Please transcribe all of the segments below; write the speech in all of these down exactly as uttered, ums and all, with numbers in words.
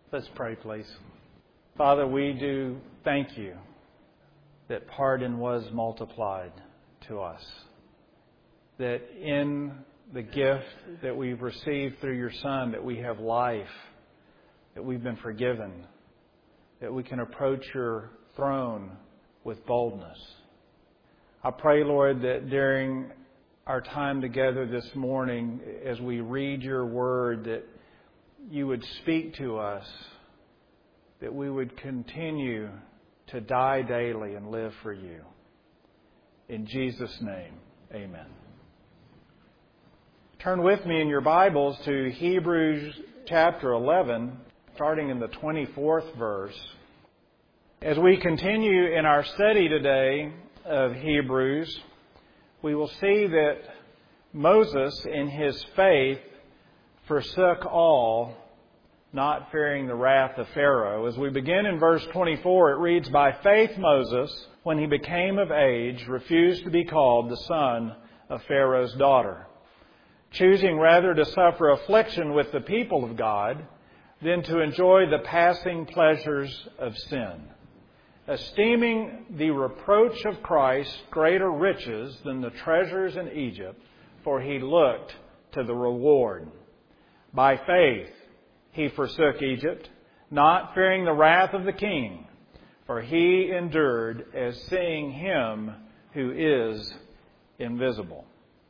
Let's pray, please. Father, we do thank you that pardon was multiplied to us. That in the gift that we've received through your Son, that we have life, that we've been forgiven, that we can approach your throne with boldness. I pray, Lord, that during our time together this morning, as we read your word, that you would speak to us, that we would continue to die daily and live for you. In Jesus' name, amen. Turn with me in your Bibles to Hebrews chapter eleven, starting in the twenty-fourth verse. As we continue in our study today of Hebrews, we will see that Moses, in his faith, forsook all, not fearing the wrath of Pharaoh. As we begin in verse twenty-four, it reads, "By faith Moses, when he became of age, refused to be called the son of Pharaoh's daughter, choosing rather to suffer affliction with the people of God than to enjoy the passing pleasures of sin, esteeming the reproach of Christ greater riches than the treasures in Egypt, for he looked to the reward. By faith he forsook Egypt, not fearing the wrath of the king, for he endured as seeing him who is invisible."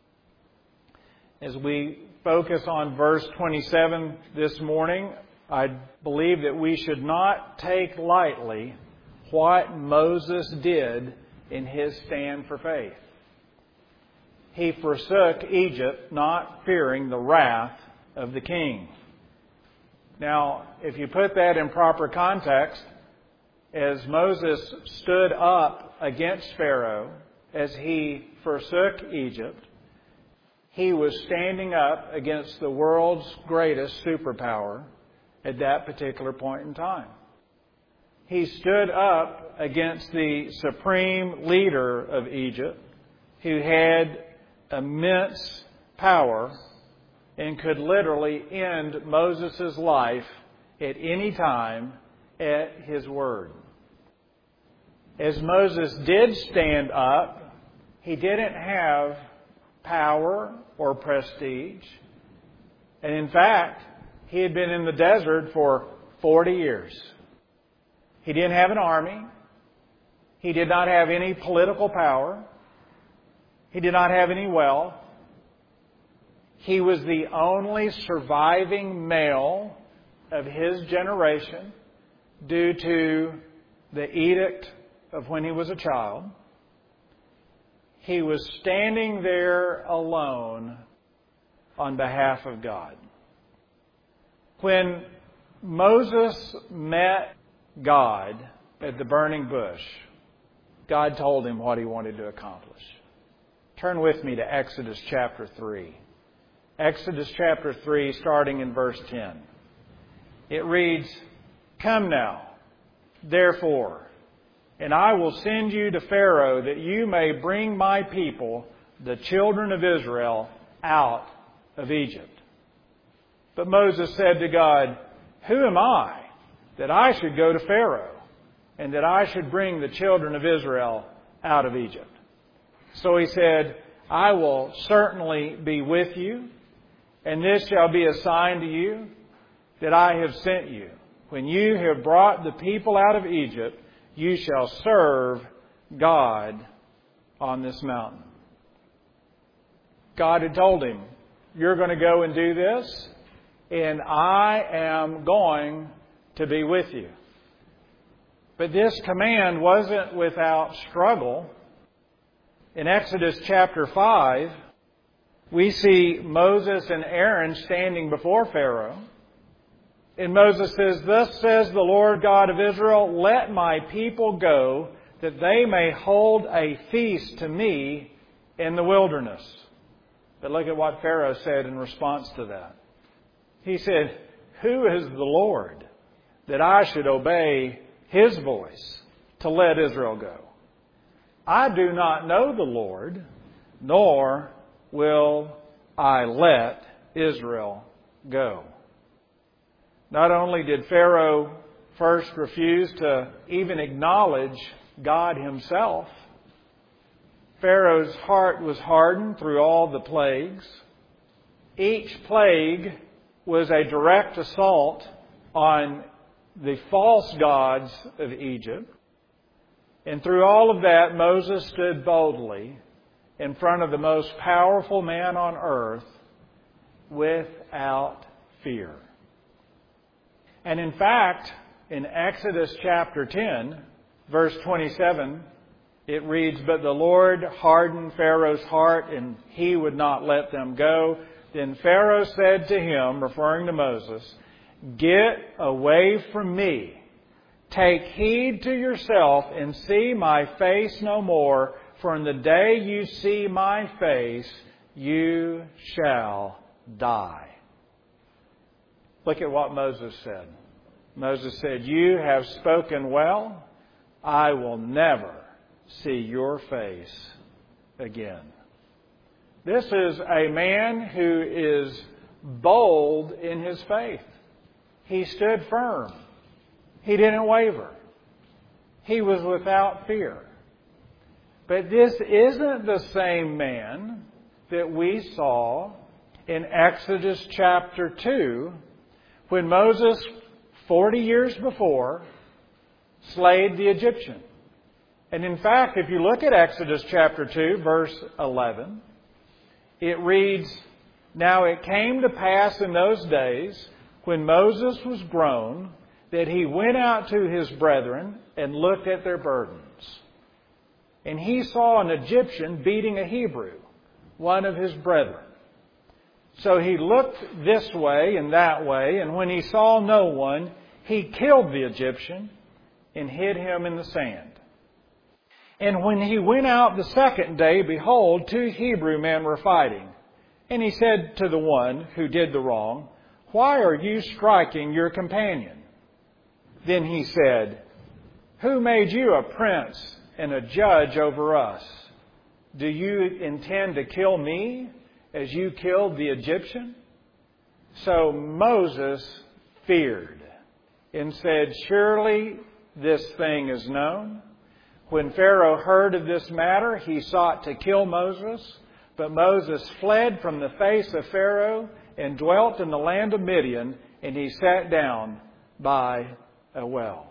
As we focus on verse twenty-seven this morning, I believe that we should not take lightly what Moses did in his stand for faith. He forsook Egypt, not fearing the wrath of the king. Now, if you put that in proper context, as Moses stood up against Pharaoh, as he forsook Egypt, he was standing up against the world's greatest superpower at that particular point in time. He stood up against the supreme leader of Egypt, who had immense power and could literally end Moses' life at any time at his word. As Moses did stand up, he didn't have power or prestige. And in fact, he had been in the desert for forty years. He didn't have an army. He did not have any political power. He did not have any wealth. He was the only surviving male of his generation due to the edict of when he was a child. He was standing there alone on behalf of God. When Moses met God at the burning bush, God told him what he wanted to accomplish. Turn with me to Exodus chapter three. Exodus chapter three, starting in verse ten. It reads, "Come now, therefore, and I will send you to Pharaoh, that you may bring my people, the children of Israel, out of Egypt." But Moses said to God, "Who am I that I should go to Pharaoh, and that I should bring the children of Israel out of Egypt?" So he said, "I will certainly be with you, and this shall be a sign to you that I have sent you. When you have brought the people out of Egypt, you shall serve God on this mountain." God had told him, "You're going to go and do this, and I am going to be with you." But this command wasn't without struggle. In Exodus chapter five, we see Moses and Aaron standing before Pharaoh. And Moses says, "Thus says the Lord God of Israel, let my people go, that they may hold a feast to me in the wilderness." But look at what Pharaoh said in response to that. He said, "Who is the Lord that I should obey his voice to let Israel go? I do not know the Lord, nor will I let Israel go." Not only did Pharaoh first refuse to even acknowledge God himself, Pharaoh's heart was hardened through all the plagues. Each plague was a direct assault on the false gods of Egypt. And through all of that, Moses stood boldly in front of the most powerful man on earth without fear. And in fact, in Exodus chapter ten, verse twenty-seven, it reads, "But the Lord hardened Pharaoh's heart, and he would not let them go. Then Pharaoh said to him," referring to Moses, "Get away from me. Take heed to yourself and see my face no more, for in the day you see my face, you shall die." Look at what Moses said. Moses said, "You have spoken well. I will never see your face again." This is a man who is bold in his faith. He stood firm. He didn't waver. He was without fear. But this isn't the same man that we saw in Exodus chapter two, when Moses, forty years before, slayed the Egyptian. And in fact, if you look at Exodus chapter two, verse eleven, it reads, "Now it came to pass in those days, when Moses was grown, that he went out to his brethren and looked at their burdens. And he saw an Egyptian beating a Hebrew, one of his brethren. So he looked this way and that way, and when he saw no one, he killed the Egyptian and hid him in the sand. And when he went out the second day, behold, two Hebrew men were fighting. And he said to the one who did the wrong, 'Why are you striking your companion?' Then he said, 'Who made you a prince and a judge over us? Do you intend to kill me as you killed the Egyptian?' So Moses feared and said, 'Surely this thing is known.' When Pharaoh heard of this matter, he sought to kill Moses. But Moses fled from the face of Pharaoh and dwelt in the land of Midian, and he sat down by a well."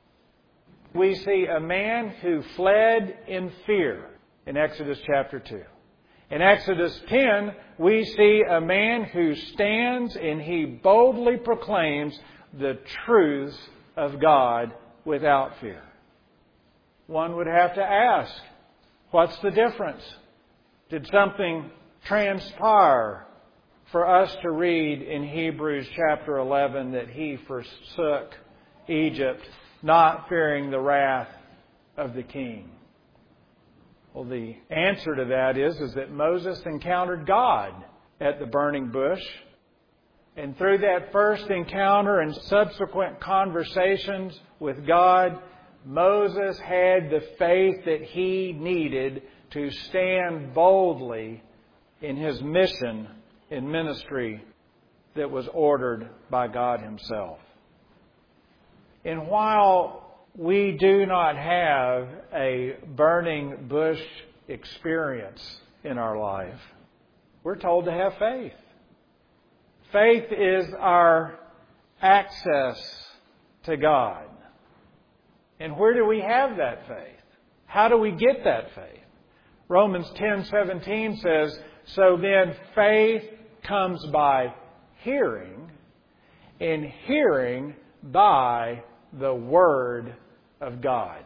We see a man who fled in fear in Exodus chapter two. In Exodus ten, we see a man who stands and he boldly proclaims the truths of God without fear. One would have to ask, what's the difference? Did something transpire for us to read in Hebrews chapter eleven that he forsook Egypt, not fearing the wrath of the king? Well, the answer to that is, is that Moses encountered God at the burning bush. And through that first encounter and subsequent conversations with God, Moses had the faith that he needed to stand boldly in his mission and ministry that was ordered by God himself. And while we do not have a burning bush experience in our life, we're told to have faith. Faith is our access to God. And where do we have that faith? How do we get that faith? Romans ten seventeen says, "So then faith comes by hearing, and hearing by the Word of God."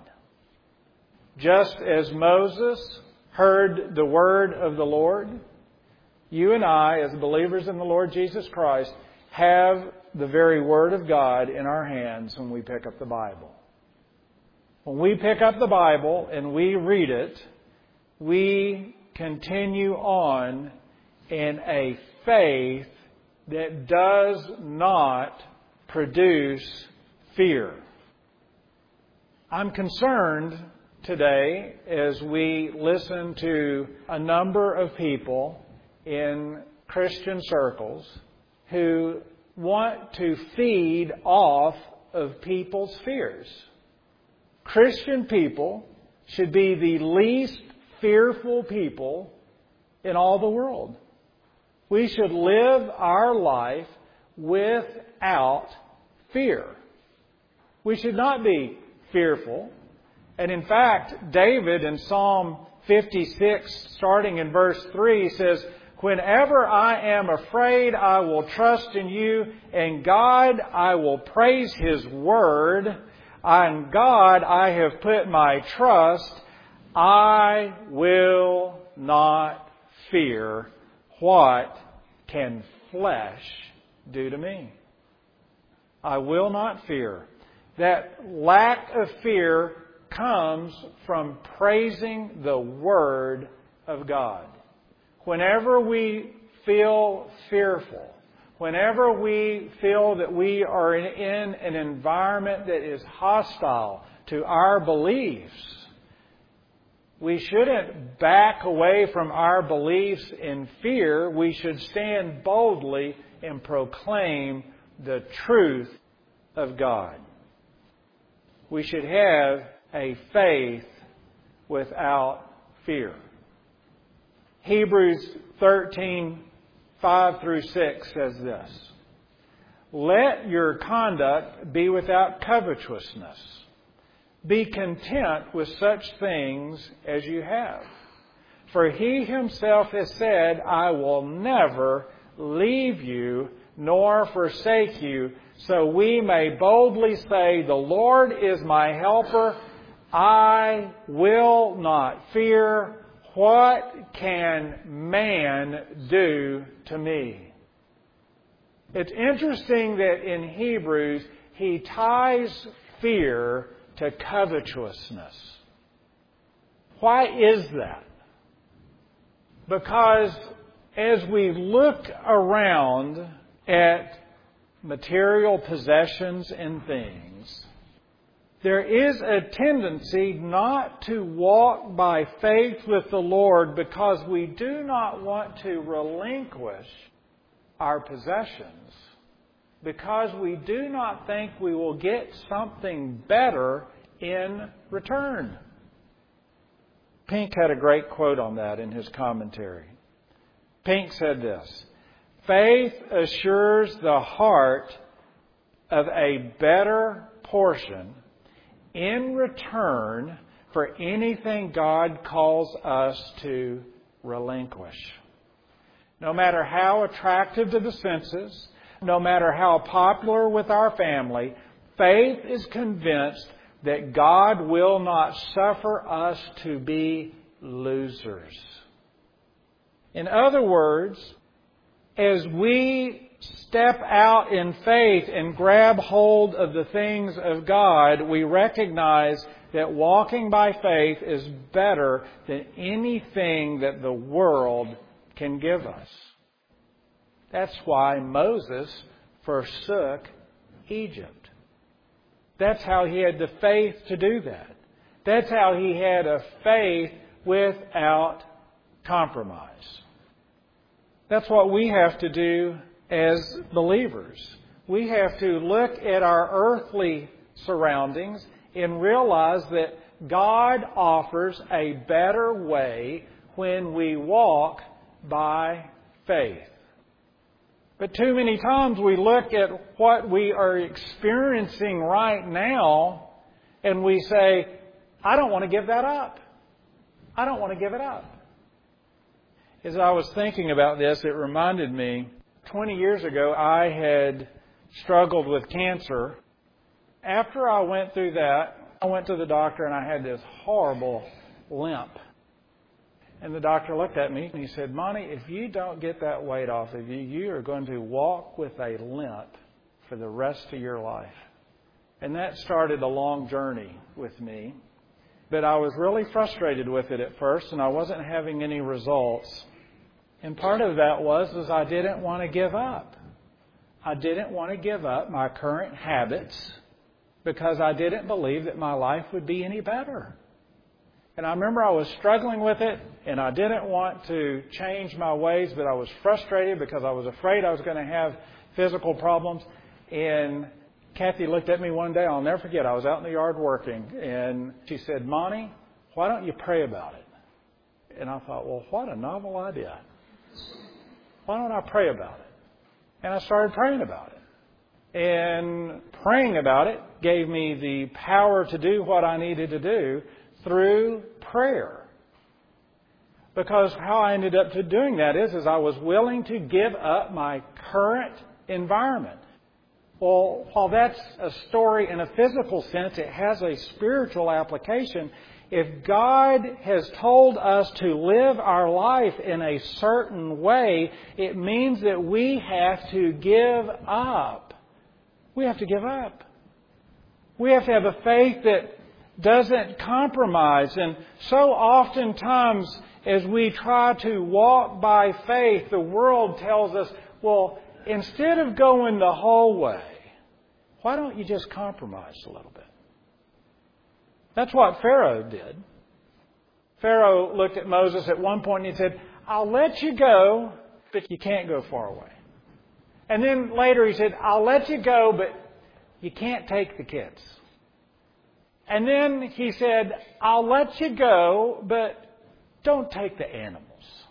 Just as Moses heard the Word of the Lord, you and I, as believers in the Lord Jesus Christ, have the very Word of God in our hands when we pick up the Bible. When we pick up the Bible and we read it, we continue on in a faith that does not produce fear. I'm concerned today as we listen to a number of people in Christian circles who want to feed off of people's fears. Christian people should be the least fearful people in all the world. We should live our life without fear. We should not be fearful. And in fact, David in Psalm fifty-six, starting in verse three, says, "Whenever I am afraid, I will trust in you. And God, I will praise His word. On God, I have put my trust. I will not fear. What can flesh do to me?" I will not fear. That lack of fear comes from praising the Word of God. Whenever we feel fearful, whenever we feel that we are in an environment that is hostile to our beliefs, we shouldn't back away from our beliefs in fear. We should stand boldly and proclaim the truth of God. We should have a faith without fear. Hebrews thirteen, five through six says this: "Let your conduct be without covetousness. Be content with such things as you have. For He Himself has said, I will never leave you nor forsake you. So we may boldly say, the Lord is my helper. I will not fear. What can man do to me?" It's interesting that in Hebrews, he ties fear to covetousness. Why is that? Because as we look around at material possessions and things, there is a tendency not to walk by faith with the Lord because we do not want to relinquish our possessions, because we do not think we will get something better in return. Pink had a great quote on that in his commentary. Pink said this: "Faith assures the heart of a better portion in return for anything God calls us to relinquish." No matter how attractive to the senses, no matter how popular with our family, faith is convinced that God will not suffer us to be losers. In other words, as we step out in faith and grab hold of the things of God, we recognize that walking by faith is better than anything that the world can give us. That's why Moses forsook Egypt. That's how he had the faith to do that. That's how he had a faith without compromise. That's what we have to do as believers. We have to look at our earthly surroundings and realize that God offers a better way when we walk by faith. But too many times we look at what we are experiencing right now and we say, I don't want to give that up. I don't want to give it up. As I was thinking about this, it reminded me, twenty years ago I had struggled with cancer. After I went through that, I went to the doctor and I had this horrible limp. And the doctor looked at me and he said, "Monty, if you don't get that weight off of you, you are going to walk with a limp for the rest of your life." And that started a long journey with me. But I was really frustrated with it at first and I wasn't having any results. And part of that was is I didn't want to give up. I didn't want to give up my current habits because I didn't believe that my life would be any better. And I remember I was struggling with it, and I didn't want to change my ways, but I was frustrated because I was afraid I was going to have physical problems. And Kathy looked at me one day, I'll never forget, I was out in the yard working, and she said, Monty, why don't you pray about it? And I thought, well, what a novel idea. Why don't I pray about it? And I started praying about it. And praying about it gave me the power to do what I needed to do through prayer. Because how I ended up to doing that is, is I was willing to give up my current environment. Well, while that's a story in a physical sense, it has a spiritual application. If God has told us to live our life in a certain way, it means that we have to give up. We have to give up. We have to have a faith that doesn't compromise. And so oftentimes, as we try to walk by faith, the world tells us, well, instead of going the whole way, why don't you just compromise a little bit? That's what Pharaoh did. Pharaoh looked at Moses at one point and he said, I'll let you go, but you can't go far away. And then later he said, I'll let you go, but you can't take the kids. And then he said, I'll let you go, but don't take the animals.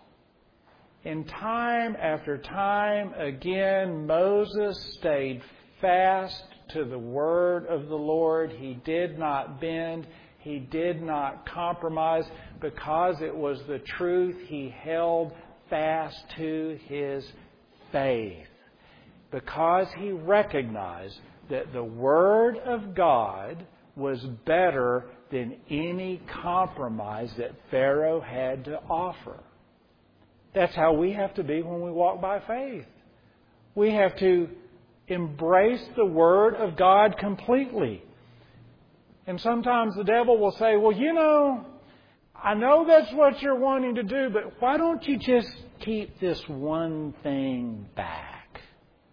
And time after time again, Moses stayed fast to the word of the Lord. He did not bend. He did not compromise. Because it was the truth, he held fast to his faith. Because he recognized that the Word of God was better than any compromise that Pharaoh had to offer. That's how we have to be when we walk by faith. We have to embrace the Word of God completely. And sometimes the devil will say, well, you know, I know that's what you're wanting to do, but why don't you just keep this one thing back?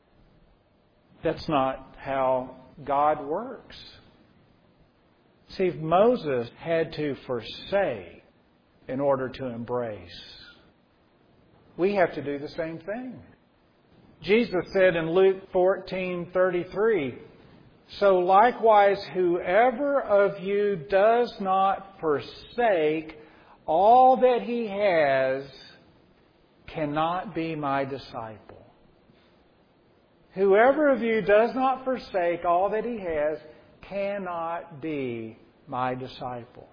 That's not how God works. See, Moses had to forsake in order to embrace. We have to do the same thing. Jesus said in Luke fourteen thirty-three, so likewise, whoever of you does not forsake all that he has cannot be my disciple. Whoever of you does not forsake all that he has cannot be my disciple.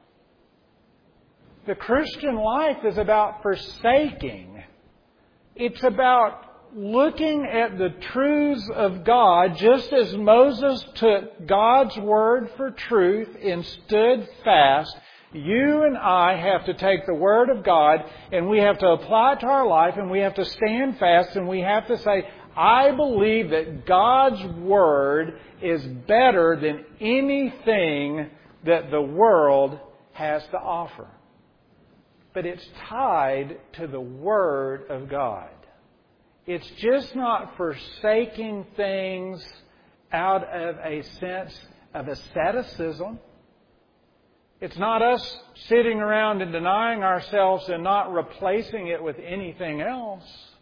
The Christian life is about forsaking. It's about looking at the truths of God, just as Moses took God's word for truth and stood fast. You and I have to take the Word of God and we have to apply it to our life, and we have to stand fast, and we have to say, I believe that God's Word is better than anything that the world has to offer. But it's tied to the Word of God. It's just not forsaking things out of a sense of asceticism. It's not us sitting around and denying ourselves and not replacing it with anything else.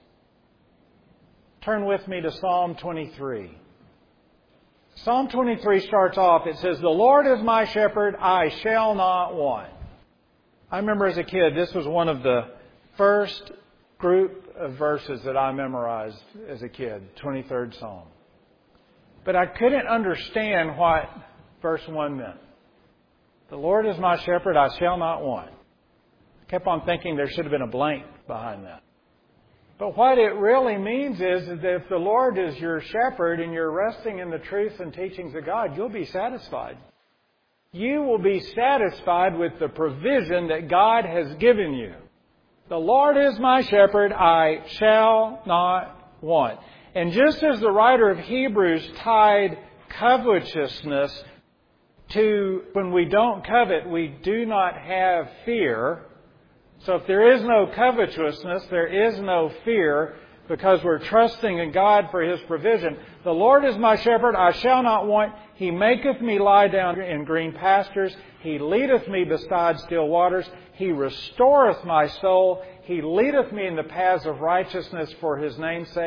Turn with me to Psalm twenty-three. Psalm twenty-three starts off, it says, the Lord is my shepherd, I shall not want. I remember as a kid, this was one of the first group of verses that I memorized as a kid, twenty-third Psalm. But I couldn't understand what verse one meant. The Lord is my shepherd, I shall not want. I kept on thinking there should have been a blank behind that. But what it really means is that if the Lord is your shepherd and you're resting in the truth and teachings of God, you'll be satisfied. You will be satisfied with the provision that God has given you. The Lord is my shepherd, I shall not want. And just as the writer of Hebrews tied covetousness to when we don't covet, we do not have fear. So if there is no covetousness, there is no fear, because we're trusting in God for His provision. The Lord is my shepherd, I shall not want. He maketh me lie down in green pastures. He leadeth me beside still waters. He restoreth my soul. He leadeth me in the paths of righteousness for His name's sake.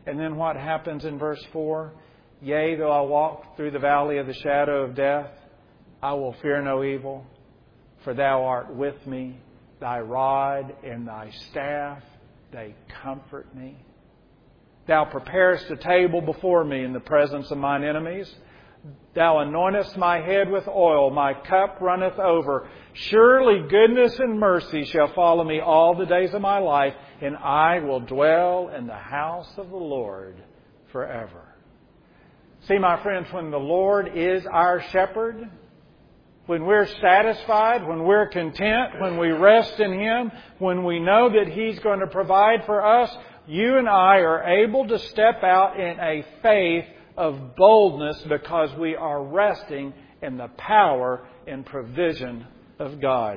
And then what happens in verse four? Yea, though I walk through the valley of the shadow of death, I will fear no evil, for Thou art with me. Thy rod and Thy staff, they comfort me. Thou preparest a table before me in the presence of mine enemies. Thou anointest my head with oil, my cup runneth over. Surely goodness and mercy shall follow me all the days of my life, and I will dwell in the house of the Lord forever. See, my friends, when the Lord is our shepherd, when we're satisfied, when we're content, when we rest in Him, when we know that He's going to provide for us, you and I are able to step out in a faith of boldness because we are resting in the power and provision of God.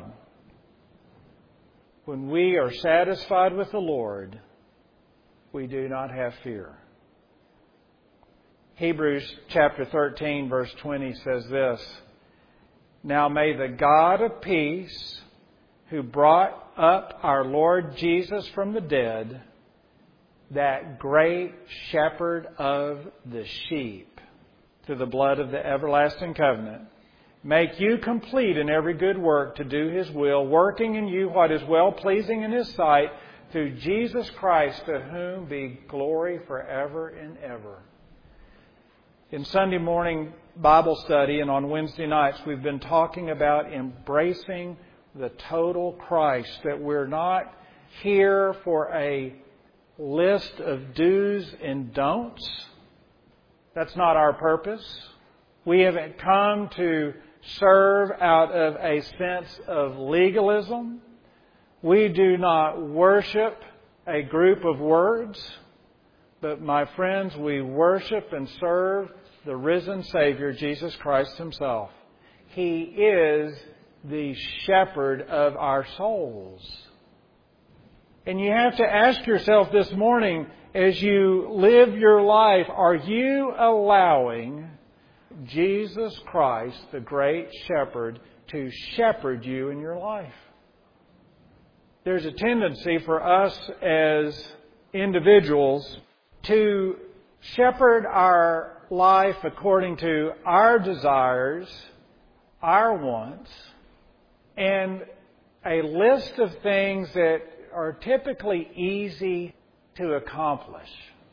When we are satisfied with the Lord, we do not have fear. Hebrews chapter thirteen verse twenty says this, Now may the God of peace, who brought up our Lord Jesus from the dead, that great shepherd of the sheep, through the blood of the everlasting covenant, make you complete in every good work to do His will, working in you what is well-pleasing in His sight, through Jesus Christ, to whom be glory forever and ever. In Sunday morning Bible study and on Wednesday nights, we've been talking about embracing the total Christ, that we're not here for a list of do's and don'ts. That's not our purpose. We haven't come to serve out of a sense of legalism. We do not worship a group of words, but my friends, we worship and serve the risen Savior, Jesus Christ Himself. He is the shepherd of our souls. And you have to ask yourself this morning, as you live your life, are you allowing Jesus Christ, the great shepherd, to shepherd you in your life? There's a tendency for us as individuals to shepherd our life according to our desires, our wants, and a list of things that are typically easy to accomplish.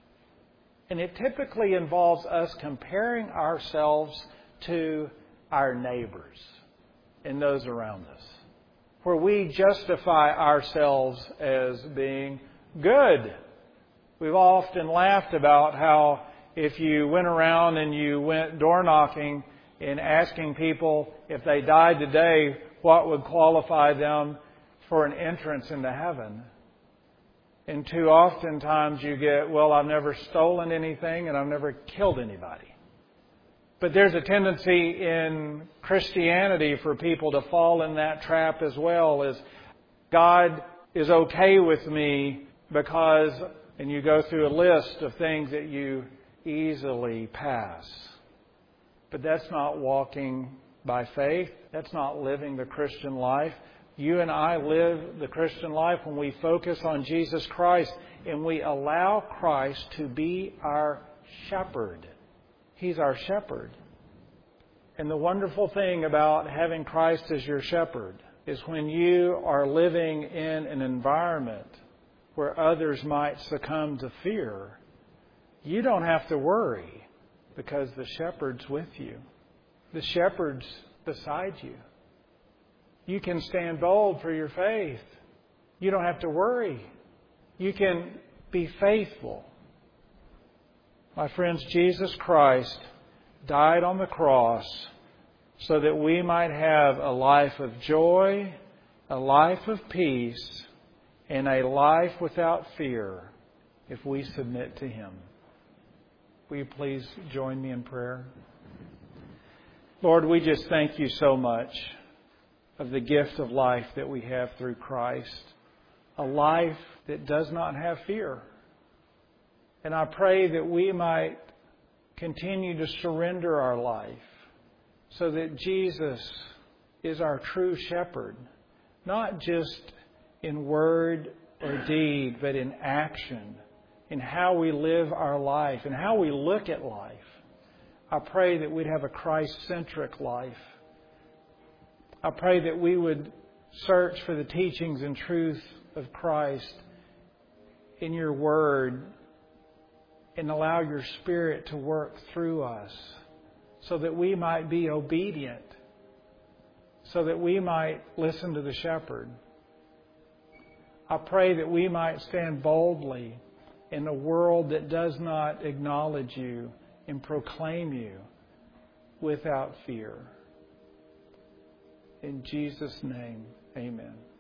And it typically involves us comparing ourselves to our neighbors and those around us, where we justify ourselves as being good. We've often laughed about how if you went around and you went door knocking and asking people if they died today, what would qualify them for an entrance into heaven. And too often times you get, well, I've never stolen anything and I've never killed anybody. But there's a tendency in Christianity for people to fall in that trap as well, as God is okay with me because, and you go through a list of things that you easily pass. But that's not walking by faith. That's not living the Christian life. You and I live the Christian life when we focus on Jesus Christ and we allow Christ to be our shepherd. He's our shepherd. And the wonderful thing about having Christ as your shepherd is when you are living in an environment where others might succumb to fear, you don't have to worry because the shepherd's with you. The shepherd's beside you. You can stand bold for your faith. You don't have to worry. You can be faithful. My friends, Jesus Christ died on the cross so that we might have a life of joy, a life of peace, and a life without fear if we submit to Him. Will you please join me in prayer? Lord, we just thank You so much of the gift of life that we have through Christ, a life that does not have fear. And I pray that we might continue to surrender our life so that Jesus is our true shepherd, not just in word or deed, but in action in how we live our life and how we look at life. I pray that we'd have a Christ-centric life. I pray that we would search for the teachings and truth of Christ in your Word and allow your Spirit to work through us so that we might be obedient, so that we might listen to the Shepherd. I pray that we might stand boldly in a world that does not acknowledge you and proclaim you without fear. In Jesus' name, amen.